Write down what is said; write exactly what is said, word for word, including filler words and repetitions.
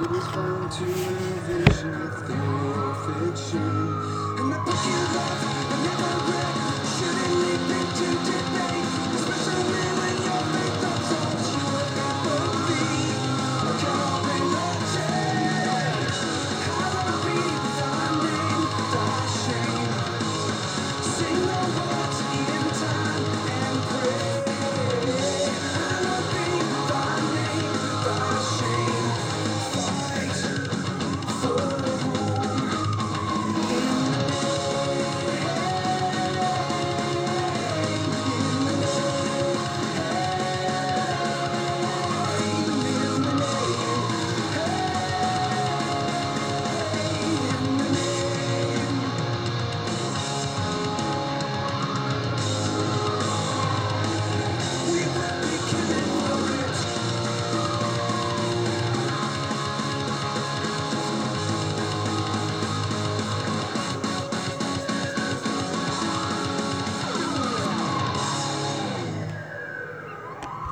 was bound to vision of their fiction. And the book you love but never read shouldn't leap into debate, especially